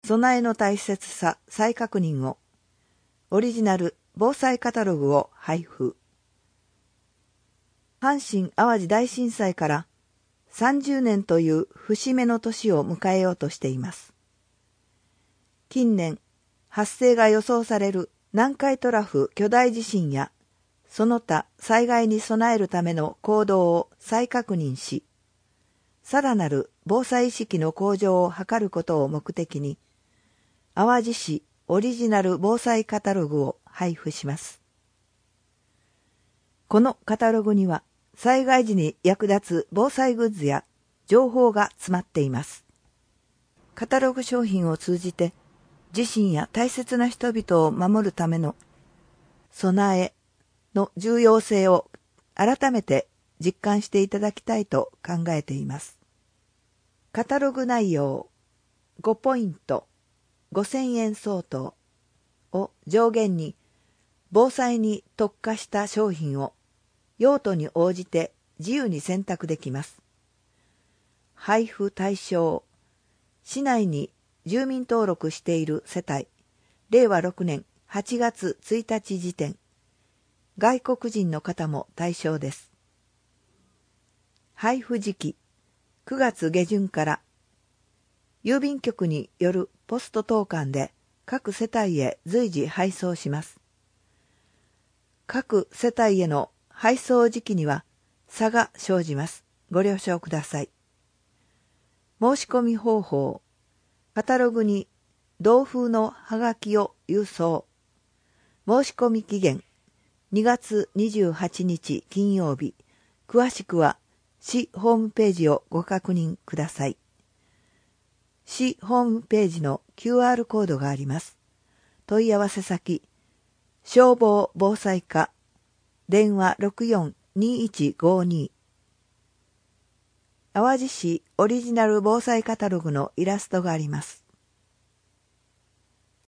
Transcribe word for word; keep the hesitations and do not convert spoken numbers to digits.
備えの大切さ再確認を、オリジナル防災カタログを配布。阪神・淡路大震災からさんじゅうねんという節目の年を迎えようとしています。近年、発生が予想される南海トラフ巨大地震や、その他災害に備えるための行動を再確認し、さらなる防災意識の向上を図ることを目的に、淡路市オリジナル防災カタログを配布します。このカタログには、災害時に役立つ防災グッズや情報が詰まっています。カタログ商品を通じて、自身や大切な人々を守るための備えの重要性を改めて実感していただきたいと考えています。カタログ内容ごポイントごせんえん相当を上限に防災に特化した商品を用途に応じて自由に選択できます。配布対象、市内に住民登録している世帯、れいわろくねんはちがつついたち時点、外国人の方も対象です。配布時期、くがつげじゅんから郵便局によるポスト投函で各世帯へ随時配送します。各世帯への配送時期には差が生じます。ご了承ください。申し込み方法、カタログに同封のハガキを郵送。申し込み期限、にがつにじゅうはちにち金曜日。詳しくは市ホームページをご確認ください。市ホームページの キューアール コードがあります。問い合わせ先、消防防災課、電話 ろくよんにいちごに。淡路市オリジナル防災カタログのイラストがあります。